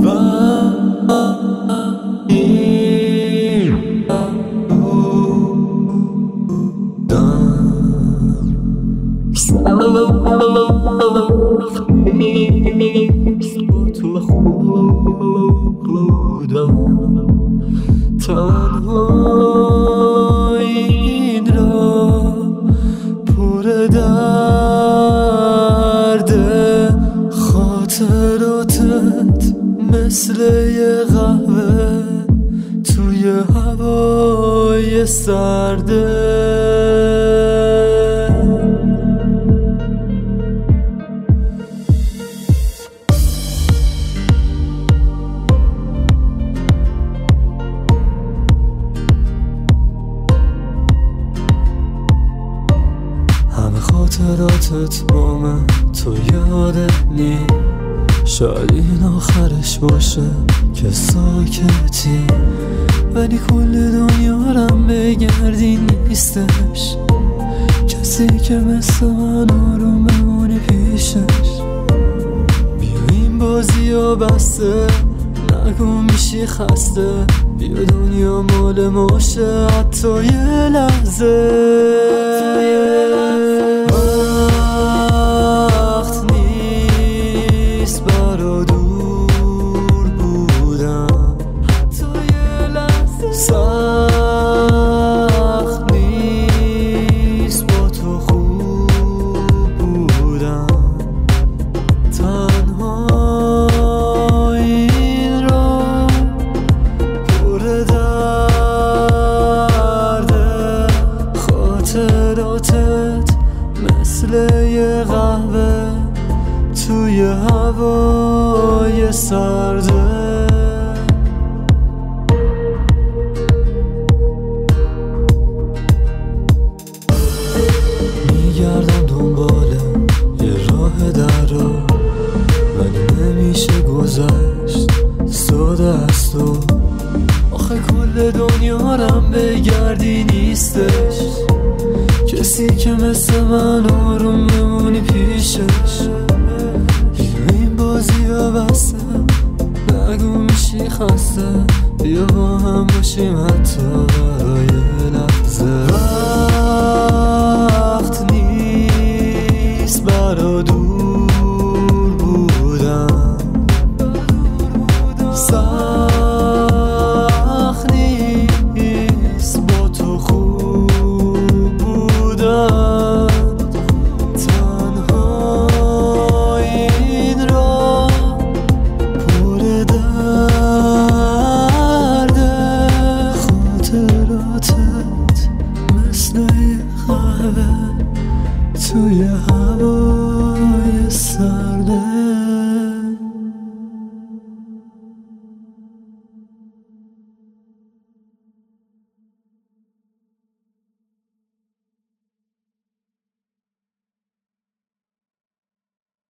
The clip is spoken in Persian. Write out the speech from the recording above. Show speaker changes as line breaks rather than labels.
تو خوب بودم تنها این را پر درد خاطراتت مثل یه قهوه توی هوای سرده. خاطراتت با من تو یادت نی، شاید این آخرش باشه که ساکتی، ولی کل دنیا رم بگردی نیستش کسی که مثل من آروم بمونه پیشش. بیا این بازی ها بسته نگو میشی خسته، بیا دنیا مال ماشه حتی یه لحظه. وقت نیست برا دور بودم حتی یه لحظه، سخت نیست با تو خوب بودم تنها این را پر درد خاطراتت مثل یه قهوه توی هوای سرده. میگردم دنبال یه راه در رو، ولی نمیشه گذشت ساده است تو. آخه کل دنیا رم بگردی نیستش کسی که مثل من آروم بمونی پیشش. این بازی ها بسته نگو میشی خسته، بیا با هم باشیم حتی برای لحظه. وقت نیست برا دور بودم، سخت نیست با تو خوب بودم تنها این را پر درد خاطراتت مثل یه قهوه توی